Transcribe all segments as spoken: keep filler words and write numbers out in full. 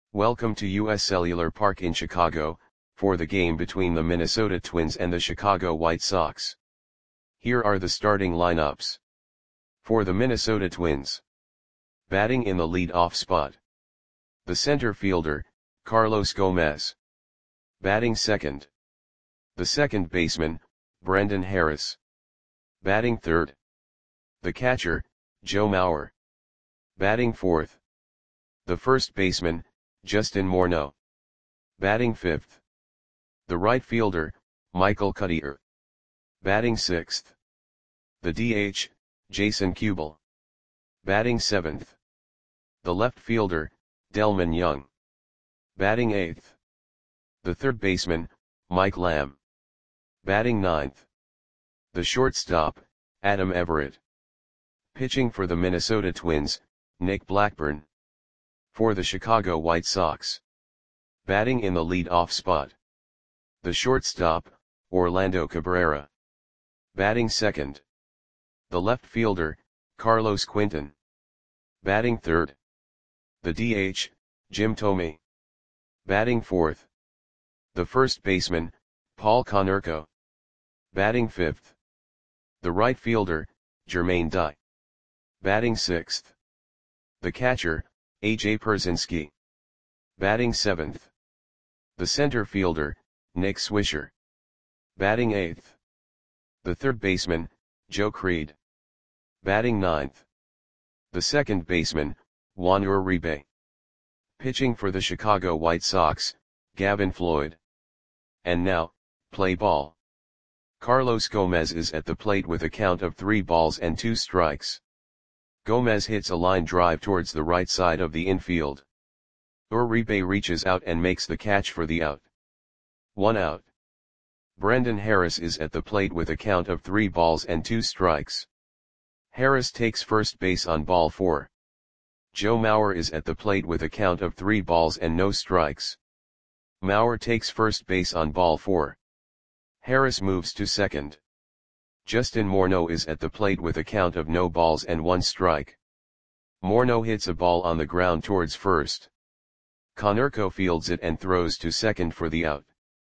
Welcome to U S Cellular Park in Chicago, for the game between the Minnesota Twins and the Chicago White Sox. Here are the starting lineups. For the Minnesota Twins. Batting in the lead-off spot. The center fielder, Carlos Gomez. Batting second. The second baseman, Brendan Harris. Batting third. The catcher, Joe Mauer. Batting fourth. The first baseman, Justin Morneau. Batting fifth. The right fielder, Michael Cuddyer. Batting sixth. The D H, Jason Kubel. Batting seventh. The left fielder, Delmon Young. Batting eighth. The third baseman, Mike Lamb. Batting ninth. The shortstop, Adam Everett. Pitching for the Minnesota Twins, Nick Blackburn. For the Chicago White Sox. Batting in the lead-off spot. The shortstop, Orlando Cabrera. Batting second. The left fielder, Carlos Quinton. Batting third. The D H, Jim Thome. Batting fourth. The first baseman, Paul Konerko. Batting fifth. The right fielder, Jermaine Dye. Batting sixth. The catcher, A J Pierzynski. Batting seventh. The center fielder, Nick Swisher. Batting eighth. The third baseman, Joe Creed. Batting ninth. The second baseman, Juan Uribe. Pitching for the Chicago White Sox, Gavin Floyd. And now, play ball. Carlos Gomez is at the plate with a count of three balls and two strikes. Gomez hits a line drive towards the right side of the infield. Uribe reaches out and makes the catch for the out. One out. Brendan Harris is at the plate with a count of three balls and two strikes. Harris takes first base on ball four. Joe Mauer is at the plate with a count of three balls and no strikes. Mauer takes first base on ball four. Harris moves to second. Justin Morneau is at the plate with a count of no balls and one strike. Morneau hits a ball on the ground towards first. Konerko fields it and throws to second for the out.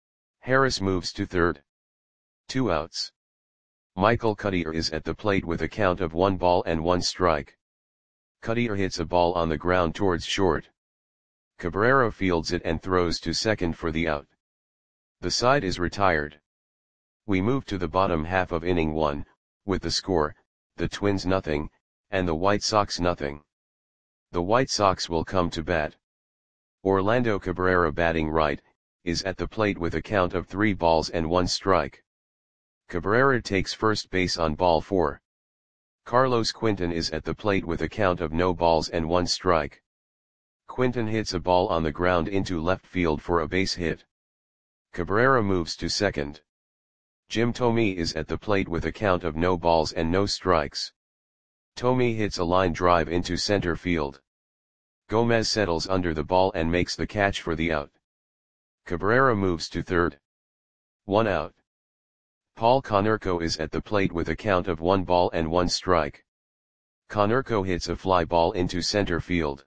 Harris moves to third. Two outs. Michael Cuddyer is at the plate with a count of one ball and one strike. Cuddyer hits a ball on the ground towards short. Cabrera fields it and throws to second for the out. The side is retired. We move to the bottom half of inning one, with the score, the Twins nothing, and the White Sox nothing. The White Sox will come to bat. Orlando Cabrera, batting right, is at the plate with a count of three balls and one strike. Cabrera takes first base on ball four. Carlos Quinton is at the plate with a count of no balls and one strike. Quinton hits a ball on the ground into left field for a base hit. Cabrera moves to second. Jim Thome is at the plate with a count of no balls and no strikes. Thome hits a line drive into center field. Gomez settles under the ball and makes the catch for the out. Cabrera moves to third. One out. Paul Konerko is at the plate with a count of one ball and one strike. Konerko hits a fly ball into center field.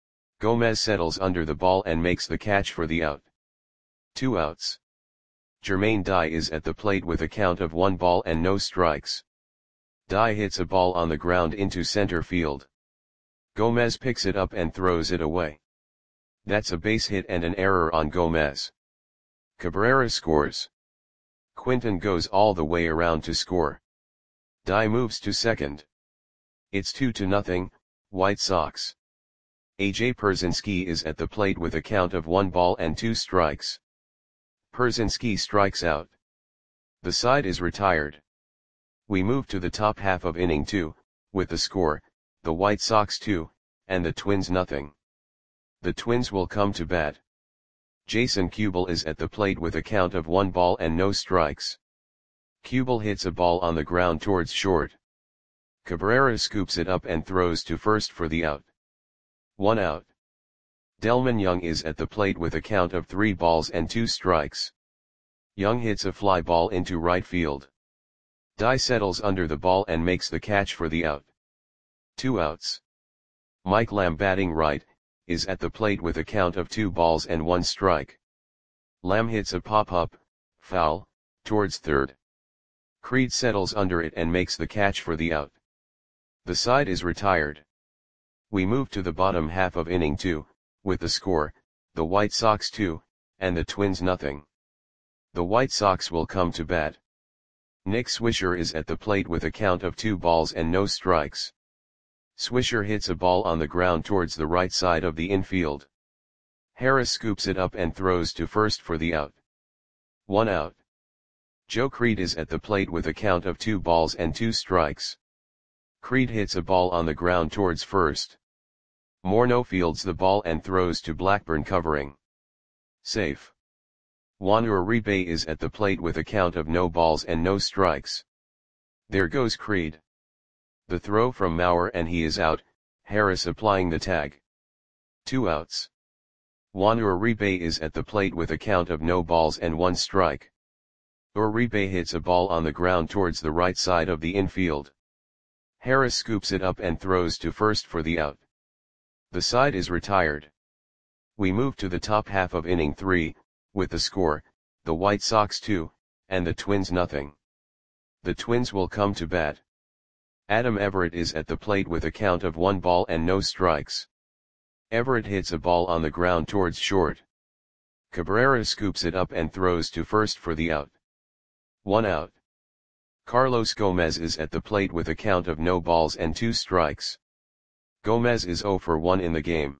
Gomez settles under the ball and makes the catch for the out. Two outs. Jermaine Dye is at the plate with a count of one ball and no strikes. Dye hits a ball on the ground into center field. Gomez picks it up and throws it away. That's a base hit and an error on Gomez. Cabrera scores. Quinton goes all the way around to score. Dye moves to second. It's two to nothing, White Sox. A J Pierzynski is at the plate with a count of one ball and two strikes. Pierzynski strikes out. The side is retired. We move to the top half of inning two, with the score, the White Sox two, and the Twins nothing. The Twins will come to bat. Jason Kubel is at the plate with a count of one ball and no strikes. Kubel hits a ball on the ground towards short. Cabrera scoops it up and throws to first for the out. One out. Delmon Young is at the plate with a count of three balls and two strikes. Young hits a fly ball into right field. Dye settles under the ball and makes the catch for the out. Two outs. Mike Lamb, batting right, is at the plate with a count of two balls and one strike. Lamb hits a pop-up, foul, towards third. Creed settles under it and makes the catch for the out. The side is retired. We move to the bottom half of inning two, with the score, the White Sox two, and the Twins nothing. The White Sox will come to bat. Nick Swisher is at the plate with a count of two balls and no strikes. Swisher hits a ball on the ground towards the right side of the infield. Harris scoops it up and throws to first for the out. One out. Joe Creed is at the plate with a count of two balls and two strikes. Creed hits a ball on the ground towards first. Morneau fields the ball and throws to Blackburn covering. Safe. Juan Uribe is at the plate with a count of no balls and no strikes. There goes Creed. The throw from Mauer and he is out, Harris applying the tag. Two outs. Juan Uribe is at the plate with a count of no balls and one strike. Uribe hits a ball on the ground towards the right side of the infield. Harris scoops it up and throws to first for the out. The side is retired. We move to the top half of inning three, with the score, the White Sox two, and the Twins nothing. The Twins will come to bat. Adam Everett is at the plate with a count of one ball and no strikes. Everett hits a ball on the ground towards short. Cabrera scoops it up and throws to first for the out. One out. Carlos Gomez is at the plate with a count of no balls and two strikes. Gomez is zero for one in the game.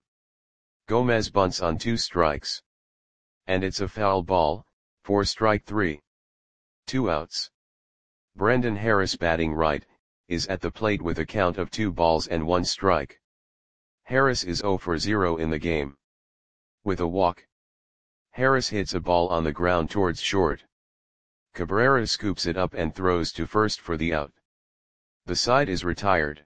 Gomez bunts on two strikes. And it's a foul ball, for strike three. Two outs. Brendan Harris batting right, is at the plate with a count of two balls and one strike. Harris is zero for zero in the game. With a walk. Harris hits a ball on the ground towards short. Cabrera scoops it up and throws to first for the out. The side is retired.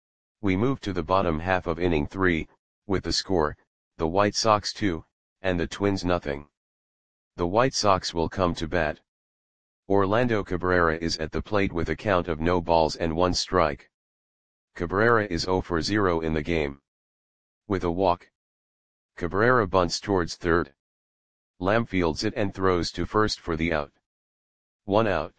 We move to the bottom half of inning three, with the score, the White Sox two, and the Twins nothing. The White Sox will come to bat. Orlando Cabrera is at the plate with a count of no balls and one strike. Cabrera is zero for zero in the game. With a walk. Cabrera bunts towards third. Lamb fields it and throws to first for the out. One out.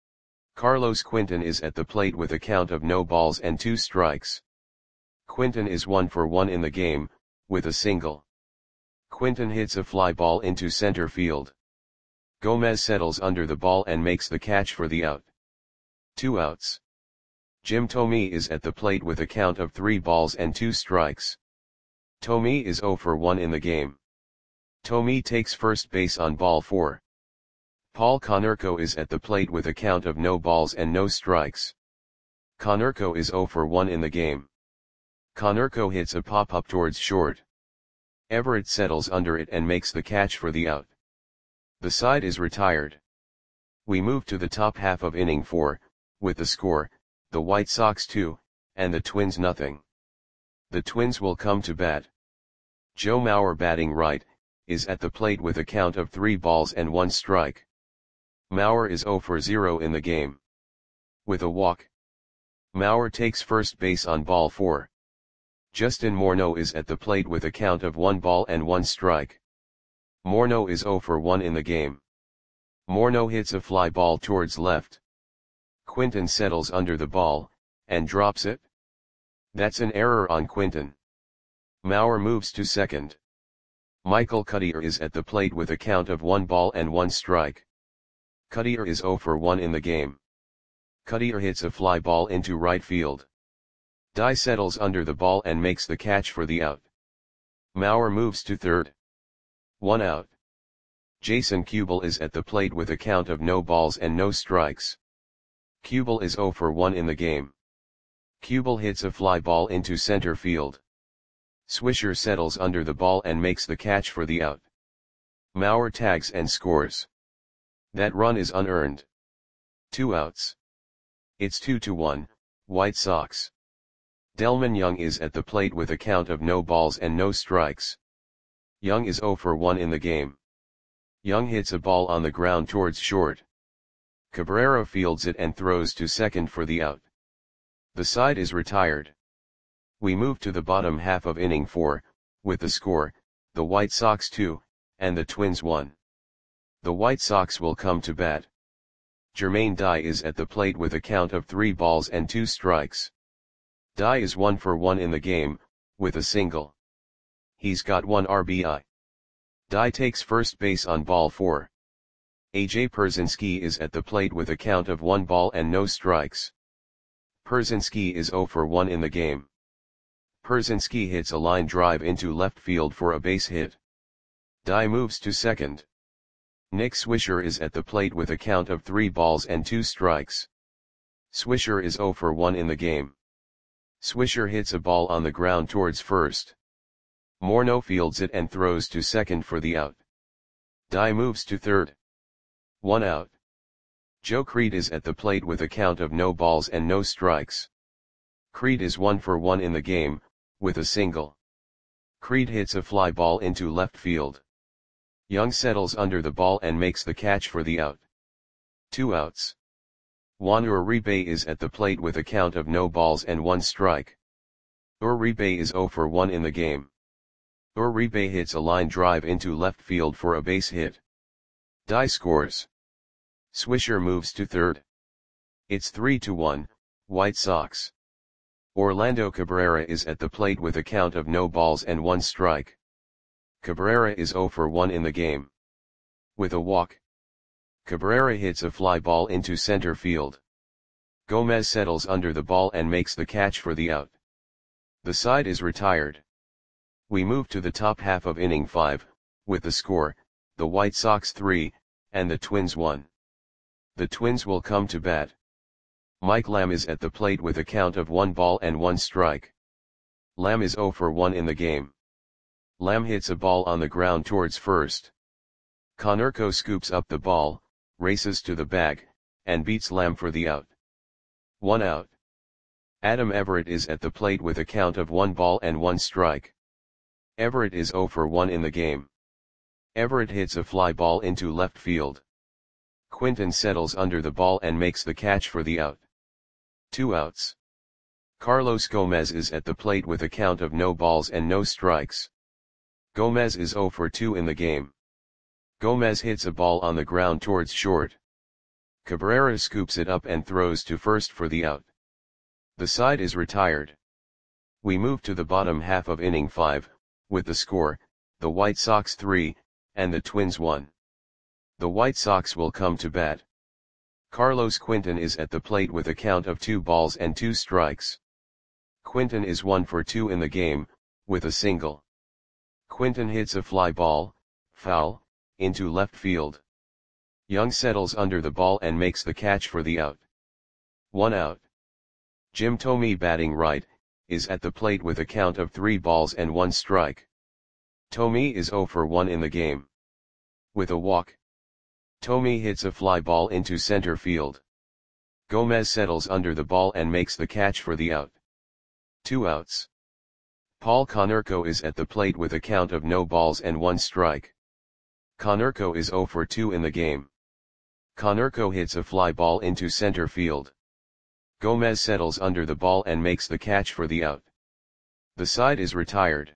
Carlos Quinton is at the plate with a count of no balls and two strikes. Quinton is one for one in the game, with a single. Quinton hits a fly ball into center field. Gomez settles under the ball and makes the catch for the out. Two outs. Jim Thome is at the plate with a count of three balls and two strikes. Thome is zero for one in the game. Thome takes first base on ball four. Paul Konerko is at the plate with a count of no balls and no strikes. Konerko is zero for one in the game. Konerko hits a pop-up towards short. Everett settles under it and makes the catch for the out. The side is retired. We move to the top half of inning four, with the score, the White Sox two, and the Twins nothing. The Twins will come to bat. Joe Mauer batting right, is at the plate with a count of three balls and one strike. Mauer is zero for zero in the game. With a walk. Mauer takes first base on ball four. Justin Morneau is at the plate with a count of one ball and one strike. Morneau is zero for one in the game. Morneau hits a fly ball towards left. Quinton settles under the ball, and drops it. That's an error on Quinton. Mauer moves to second. Michael Cuddyer is at the plate with a count of one ball and one strike. Cuddyer is zero for one in the game. Cuddyer hits a fly ball into right field. Dye settles under the ball and makes the catch for the out. Mauer moves to third. One out. Jason Kubel is at the plate with a count of no balls and no strikes. Kubel is zero for one in the game. Kubel hits a fly ball into center field. Swisher settles under the ball and makes the catch for the out. Mauer tags and scores. That run is unearned. Two outs. It's two to one, White Sox. Delmon Young is at the plate with a count of no balls and no strikes. Young is zero for one in the game. Young hits a ball on the ground towards short. Cabrera fields it and throws to second for the out. The side is retired. We move to the bottom half of inning four, With the score, the White Sox two, and the Twins one. The White Sox will come to bat. Jermaine Dye is at the plate with a count of three balls and two strikes. Dye is one for one in the game, with a single. He's got one R B I. Dye takes first base on ball four. A J Pierzynski is at the plate with a count of one ball and no strikes. Pierzynski is zero for one in the game. Pierzynski hits a line drive into left field for a base hit. Dye moves to second. Nick Swisher is at the plate with a count of three balls and two strikes. Swisher is zero for one in the game. Swisher hits a ball on the ground towards first. Morneau fields it and throws to second for the out. Dye moves to third. One out. Joe Creed is at the plate with a count of no balls and no strikes. Creed is one for one in the game, with a single. Creed hits a fly ball into left field. Young settles under the ball and makes the catch for the out. Two outs. Juan Uribe is at the plate with a count of no balls and one strike. Uribe is zero for one in the game. Uribe hits a line drive into left field for a base hit. Dye scores. Swisher moves to third. It's three to one, White Sox. Orlando Cabrera is at the plate with a count of no balls and one strike. Cabrera is zero for one in the game. With a walk. Cabrera hits a fly ball into center field. Gomez settles under the ball and makes the catch for the out. The side is retired. We move to the top half of inning five, with the score, the White Sox three, and the Twins one. The Twins will come to bat. Mike Lamb is at the plate with a count of one ball and one strike. Lamb is zero for one in the game. Lamb hits a ball on the ground towards first. Konerko scoops up the ball, races to the bag, and beats Lamb for the out. One out. Adam Everett is at the plate with a count of one ball and one strike. Everett is zero for one in the game. Everett hits a fly ball into left field. Quinton settles under the ball and makes the catch for the out. Two outs. Carlos Gomez is at the plate with a count of no balls and no strikes. Gomez is zero for two in the game. Gomez hits a ball on the ground towards short. Cabrera scoops it up and throws to first for the out. The side is retired. We move to the bottom half of inning five, with the score, the White Sox three, and the Twins one. The White Sox will come to bat. Carlos Quinton is at the plate with a count of two balls and two strikes. Quinton is one for two in the game, with a single. Quinton hits a fly ball, foul, into left field. Young settles under the ball and makes the catch for the out. One out. Jim Thome, batting right, is at the plate with a count of three balls and one strike. Thome is zero for one in the game. With a walk. Thome hits a fly ball into center field. Gomez settles under the ball and makes the catch for the out. Two outs. Paul Konerko is at the plate with a count of no balls and one strike. Konerko is zero for two in the game. Konerko hits a fly ball into center field. Gomez settles under the ball and makes the catch for the out. The side is retired.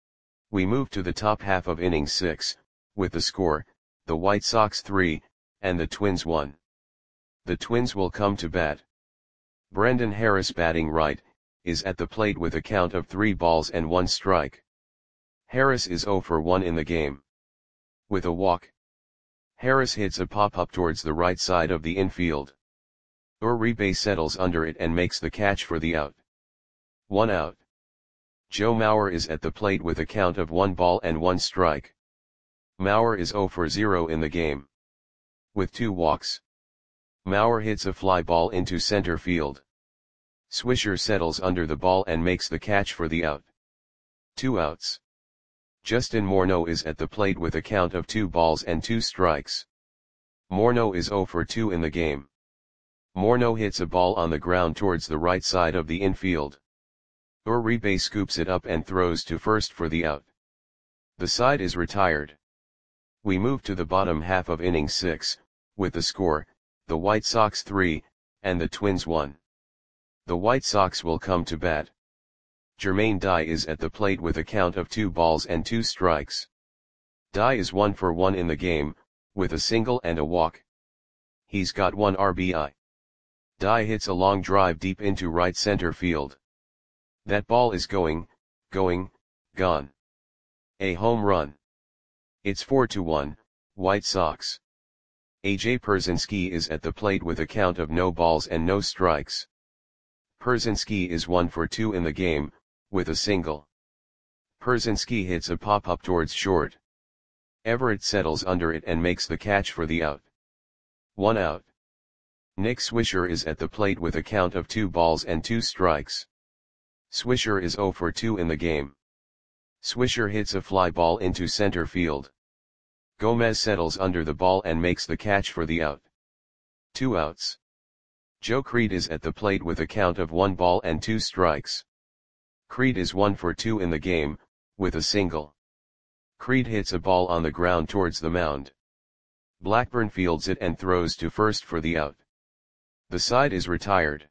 We move to the top half of inning six, with the score, the White Sox three, and the Twins one. The Twins will come to bat. Brendan Harris, batting right, is at the plate with a count of three balls and one strike. Harris is zero for one in the game. With a walk. Harris hits a pop-up towards the right side of the infield. Uribe settles under it and makes the catch for the out. One out. Joe Mauer is at the plate with a count of one ball and one strike. Mauer is zero for zero in the game. With two walks. Mauer hits a fly ball into center field. Swisher settles under the ball and makes the catch for the out. Two outs. Justin Morneau is at the plate with a count of two balls and two strikes. Morneau is zero for two in the game. Morneau hits a ball on the ground towards the right side of the infield. Uribe scoops it up and throws to first for the out. The side is retired. We move to the bottom half of inning six, with the score, the White Sox three, and the Twins one. The White Sox will come to bat. Jermaine Dye is at the plate with a count of two balls and two strikes. Dye is one for one in the game, with a single and a walk. He's got one R B I. Dye hits a long drive deep into right center field. That ball is going, going, gone. A home run. It's four to one, White Sox. A J Pierzynski is at the plate with a count of no balls and no strikes. Pierzynski is one for two in the game, with a single. Pierzynski hits a pop-up towards short. Everett settles under it and makes the catch for the out. One out. Nick Swisher is at the plate with a count of two balls and two strikes. Swisher is zero for two in the game. Swisher hits a fly ball into center field. Gomez settles under the ball and makes the catch for the out. Two outs. Joe Creed is at the plate with a count of one ball and two strikes. Creed is one for two in the game, with a single. Creed hits a ball on the ground towards the mound. Blackburn fields it and throws to first for the out. The side is retired.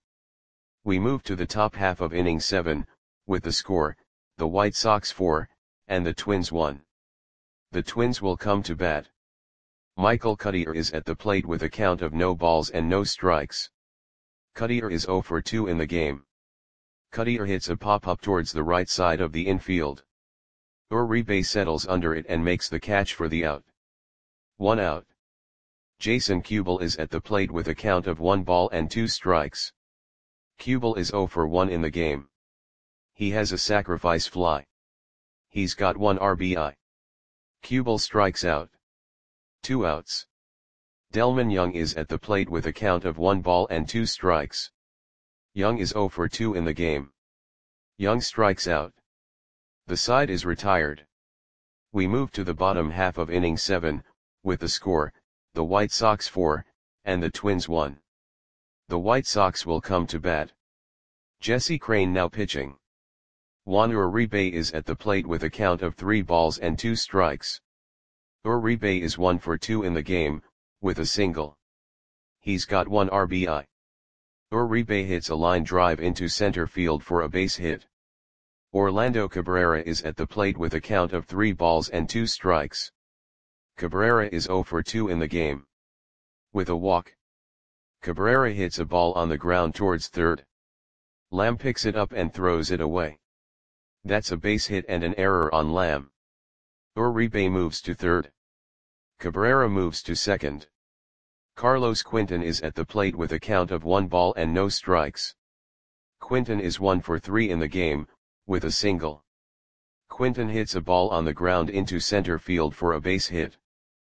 We move to the top half of inning seven, with the score, the White Sox four, and the Twins one. The Twins will come to bat. Michael Cuddyer is at the plate with a count of no balls and no strikes. Cuddyer is zero for two in the game. Cuddyer hits a pop-up towards the right side of the infield. Uribe settles under it and makes the catch for the out. One out. Jason Kubel is at the plate with a count of one ball and two strikes. Kubel is zero for one in the game. He has a sacrifice fly. He's got one R B I. Kubel strikes out. Two outs. Delmon Young is at the plate with a count of one ball and two strikes. Young is zero for two in the game. Young strikes out. The side is retired. We move to the bottom half of inning seven, with the score, the White Sox four, and the Twins one. The White Sox will come to bat. Jesse Crain now pitching. Juan Uribe is at the plate with a count of three balls and two strikes. Uribe is one for two in the game, with a single. He's got one R B I. Uribe hits a line drive into center field for a base hit. Orlando Cabrera is at the plate with a count of three balls and two strikes. Cabrera is zero for two in the game. With a walk. Cabrera hits a ball on the ground towards third. Lamb picks it up and throws it away. That's a base hit and an error on Lamb. Uribe moves to third. Cabrera moves to second. Carlos Quinton is at the plate with a count of one ball and no strikes. Quinton is one for three in the game, with a single. Quinton hits a ball on the ground into center field for a base hit.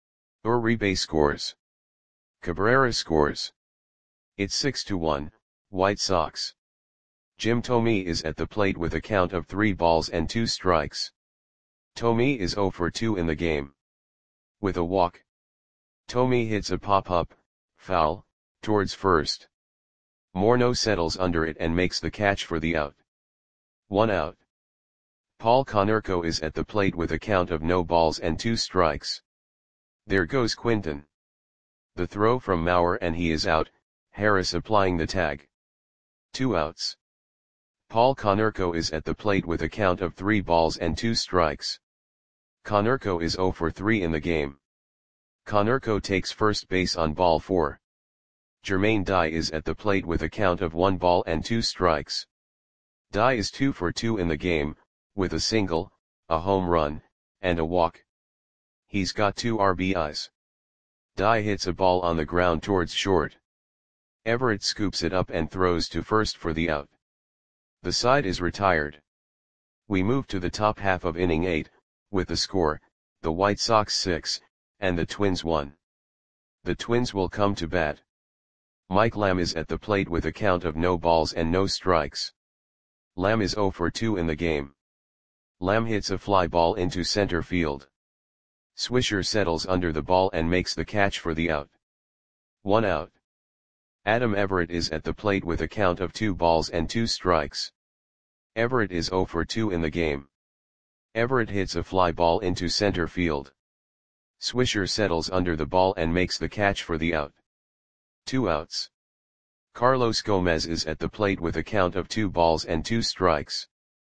Uribe scores. Cabrera scores. It's six to one, White Sox. Jim Thome is at the plate with a count of three balls and two strikes. Thome is zero for two in the game. With a walk. Thome hits a pop-up, foul, towards first. Morneau settles under it and makes the catch for the out. One out. Paul Konerko is at the plate with a count of no balls and two strikes. There goes Quinton. The throw from Mauer and he is out, Harris applying the tag. Two outs. Paul Konerko is at the plate with a count of three balls and two strikes. Konerko is zero for three in the game. Konerko takes first base on ball four. Jermaine Dye is at the plate with a count of one ball and two strikes. Dye is two for two in the game, with a single, a home run, and a walk. He's got two R B Is. Dye hits a ball on the ground towards short. Everett scoops it up and throws to first for the out. The side is retired. We move to the top half of inning eight, with the score, the White Sox six, and the Twins one. The Twins will come to bat. Mike Lamb is at the plate with a count of no balls and no strikes. Lamb is zero for two in the game. Lamb hits a fly ball into center field. Swisher settles under the ball and makes the catch for the out. One out. Adam Everett is at the plate with a count of two balls and two strikes. Everett is zero for two in the game. Everett hits a fly ball into center field. Swisher settles under the ball and makes the catch for the out. Two outs. Carlos Gomez is at the plate with a count of two balls and two strikes.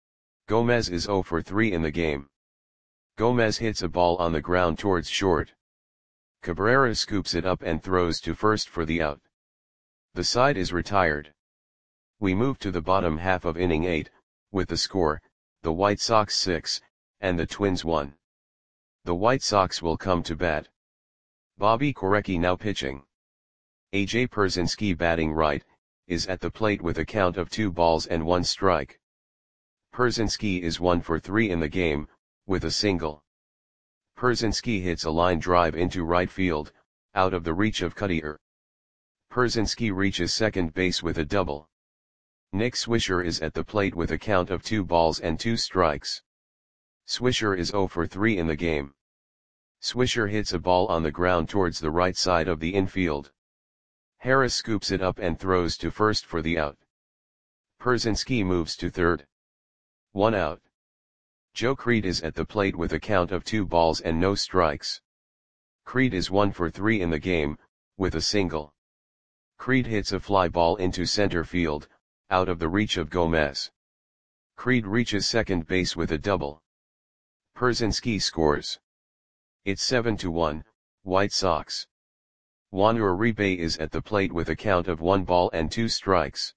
Gomez is zero for three in the game. Gomez hits a ball on the ground towards short. Cabrera scoops it up and throws to first for the out. The side is retired. We move to the bottom half of inning eight, with the score, the White Sox six, and the Twins one. The White Sox will come to bat. Bobby Korecki now pitching. A J Pierzynski batting right, is at the plate with a count of two balls and one strike. Pierzynski is one for three in the game, with a single. Pierzynski hits a line drive into right field, out of the reach of Cutter. Pierzynski reaches second base with a double. Nick Swisher is at the plate with a count of two balls and two strikes. Swisher is zero for three in the game. Swisher hits a ball on the ground towards the right side of the infield. Harris scoops it up and throws to first for the out. Pierzynski moves to third. One out. Joe Creed is at the plate with a count of two balls and no strikes. Creed is one for three in the game, with a single. Creed hits a fly ball into center field, out of the reach of Gomez. Creed reaches second base with a double. Pierzynski scores. It's seven to one, White Sox. Juan Uribe is at the plate with a count of one ball and two strikes.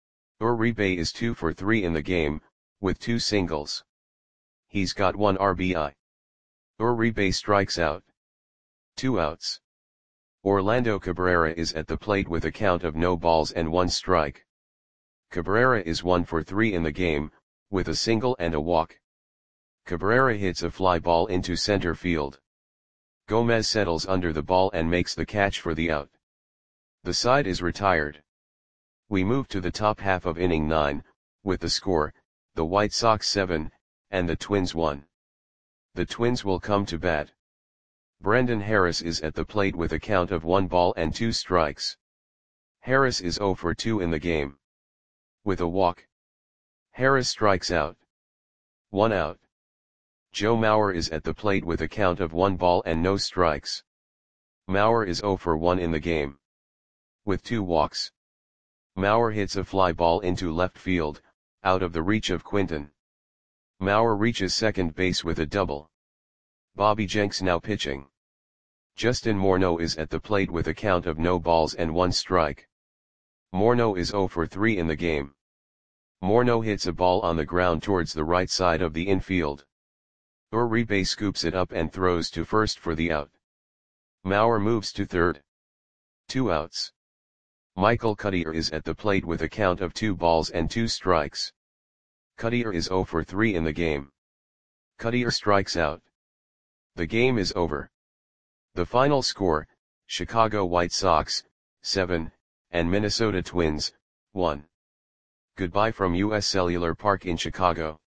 Uribe is two for three in the game, with two singles. He's got one R B I. Uribe strikes out. Two outs. Orlando Cabrera is at the plate with a count of no balls and one strike. Cabrera is one for three in the game, with a single and a walk. Cabrera hits a fly ball into center field. Gomez settles under the ball and makes the catch for the out. The side is retired. We move to the top half of inning nine, with the score, the White Sox seven, and the Twins one. The Twins will come to bat. Brendan Harris is at the plate with a count of one ball and two strikes. Harris is zero for two in the game. With a walk. Harris strikes out. One out. Joe Mauer is at the plate with a count of one ball and no strikes. Mauer is zero for one in the game. With two walks. Mauer hits a fly ball into left field, out of the reach of Quinton. Mauer reaches second base with a double. Bobby Jenks now pitching. Justin Morneau is at the plate with a count of no balls and one strike. Morneau is zero for three in the game. Morneau hits a ball on the ground towards the right side of the infield. Uribe scoops it up and throws to first for the out. Mauer moves to third. Two outs. Michael Cutter is at the plate with a count of two balls and two strikes. Cutter is zero for three in the game. Cutter strikes out. The game is over. The final score, Chicago White Sox, seven, and Minnesota Twins, one. Goodbye from U S Cellular Park in Chicago.